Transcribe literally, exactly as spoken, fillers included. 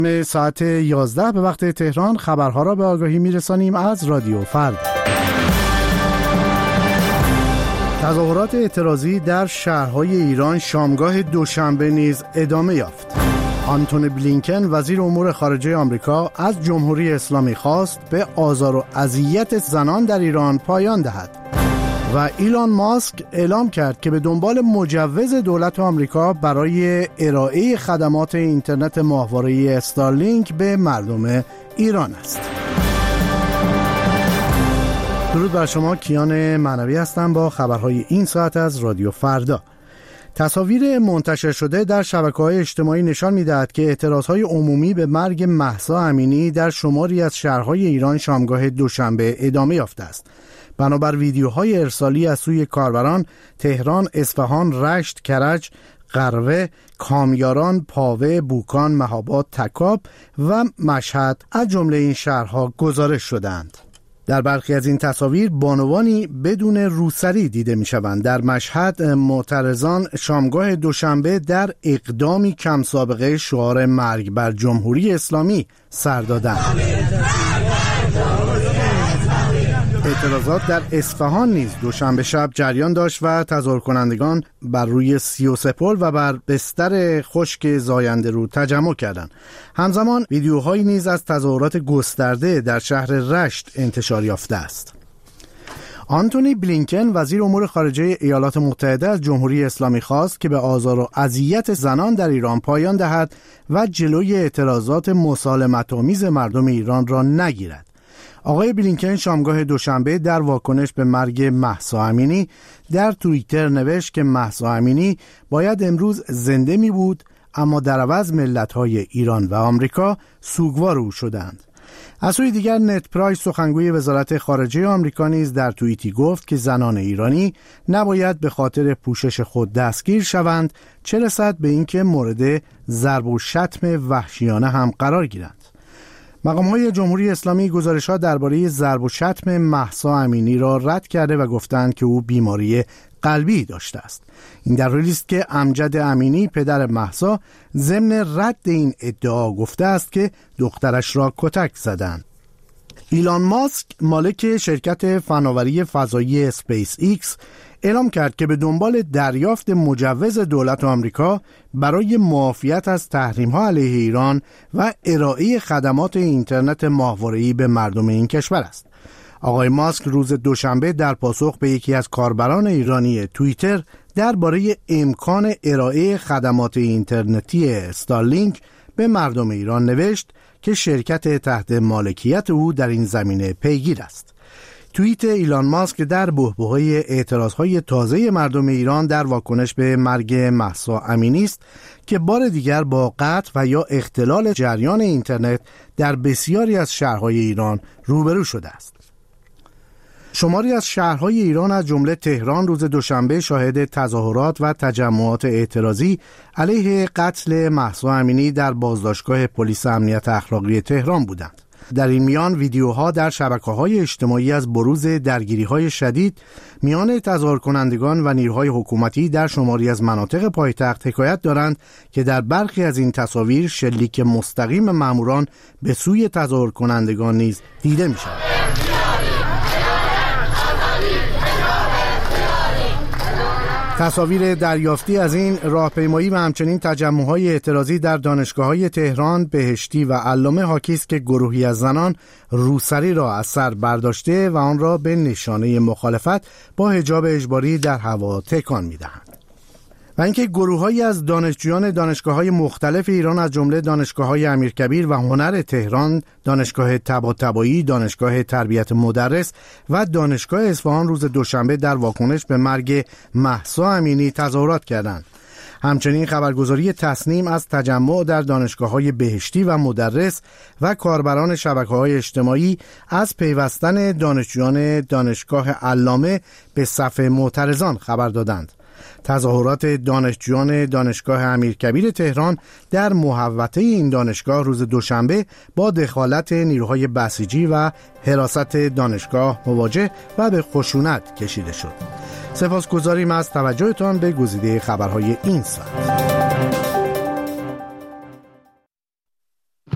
ساعت یازده به وقت تهران خبرها را به آگاهی میرسانیم از رادیو فردا. تظاهرات اعتراضی در شهرهای ایران شامگاه دوشنبه نیز ادامه یافت. آنتونی بلینکن وزیر امور خارجه آمریکا از جمهوری اسلامی خواست به آزار و اذیت زنان در ایران پایان دهد و ایلان ماسک اعلام کرد که به دنبال مجوز دولت آمریکا برای ارائه خدمات اینترنت ماهواره‌ای استارلینک به مردم ایران است. درود بر شما، کیان معنوی هستم با خبرهای این ساعت از رادیو فردا. تصاویر منتشر شده در شبکه‌های اجتماعی نشان می‌دهد که اعتراضهای عمومی به مرگ مهسا امینی در شماری از شهرهای ایران شامگاه دوشنبه ادامه یافته است. بنابر ویدیوهای ارسالی از سوی کاربران، تهران، اصفهان، رشت، کرج، قروه، کامیاران، پاوه، بوکان، مهاباد، تکاب و مشهد از جمله این شهرها گزارش شدند. در برخی از این تصاویر بانوانی بدون روسری دیده می شوند. در مشهد معترضان شامگاه دوشنبه در اقدامی کم سابقه شعار مرگ بر جمهوری اسلامی سر دادند. اعتراضات در اصفهان نیز دوشنبه شب جریان داشت و تظاهر کنندگان بر روی سی و سه پل و بر بستر خشک زاینده رود تجمع کردند. همزمان ویدیوهایی نیز از تظاهرات گسترده در شهر رشت انتشار یافته است. آنتونی بلینکن وزیر امور خارجه ایالات متحده از جمهوری اسلامی خواست که به آزار و اذیت زنان در ایران پایان دهد و جلوی اعتراضات مسالمت‌آمیز مردم ایران را نگیرد. آقای بلینکن شامگاه دوشنبه در واکنش به مرگ مهسا امینی در توییتر نوشت که مهسا امینی باید امروز زنده می بود، اما در عوض ملت‌های ایران و آمریکا سوگوار او شدند. از سوی دیگر نت پرایس سخنگوی وزارت خارجه آمریکا نیز در توییتی گفت که زنان ایرانی نباید به خاطر پوشش خود دستگیر شوند، چه رسد به اینکه مورد ضرب و شتم وحشیانه هم قرار گیرند. مقام‌های جمهوری اسلامی گزارش‌ها درباره ضرب و شتم مهسا امینی را رد کرده و گفتند که او بیماری قلبی داشته است. این در حالی است که امجد امینی پدر مهسا ضمن رد این ادعا گفته است که دخترش را کتک زدند. ایلان ماسک مالک شرکت فناوری فضایی اسپیس ایکس اعلام کرد که به دنبال دریافت مجوز دولت آمریکا برای معافیت از تحریم‌ها علیه ایران و ارائه خدمات اینترنت ماهواره‌ای به مردم این کشور است. آقای ماسک روز دوشنبه در پاسخ به یکی از کاربران ایرانی توییتر درباره امکان ارائه خدمات اینترنتی استارلینک به مردم ایران نوشت که شرکت تحت مالکیت او در این زمینه پیگیر است. توییت ایلان ماسک در بحبوحه اعتراضهای تازه مردم ایران در واکنش به مرگ مهسا امینی است که بار دیگر با قطع و یا اختلال جریان اینترنت در بسیاری از شهرهای ایران روبرو شده است. شماری از شهرهای ایران از جمله تهران روز دوشنبه شاهد تظاهرات و تجمعات اعتراضی علیه قتل مهسا امینی در بازداشتگاه پلیس امنیت اخلاقی تهران بودند. در این میان ویدیوها در شبکه‌های اجتماعی از بروز درگیری‌های شدید میان تظاهر کنندگان و نیروهای حکومتی در شماری از مناطق پایتخت حکایت دارند که در برخی از این تصاویر شلیک مستقیم ماموران به سوی تظاهر کنندگان نیز دیده می‌شود. تصاویر دریافتی از این راهپیمایی و همچنین تجمع‌های اعتراضی در دانشگاه‌های تهران، بهشتی و علامه حاکی است که گروهی از زنان روسری را از سر برداشته و آن را به نشانه مخالفت با حجاب اجباری در هوا تکان می‌دهند. و اینکه گروه‌هایی از دانشجویان دانشگاه‌های مختلف ایران از جمله دانشگاه‌های امیرکبیر و هنر تهران، دانشگاه طباطبایی، دانشگاه تربیت مدرس و دانشگاه اصفهان روز دوشنبه در واکنش به مرگ مهسا امینی تظاهرات کردند. همچنین خبرگزاری تصنیم از تجمع در دانشگاه‌های بهشتی و مدرس و کاربران شبکه‌های اجتماعی از پیوستن دانشجویان دانشگاه علامه به صف معترضان خبر دادند. تظاهرات دانشجویان دانشگاه امیرکبیر تهران در محوطه این دانشگاه روز دوشنبه با دخالت نیروهای بسیجی و حراست دانشگاه مواجه و به خشونت کشیده شد. سپاسگزاریم از توجهتان به گزیده خبرهای این ساعت.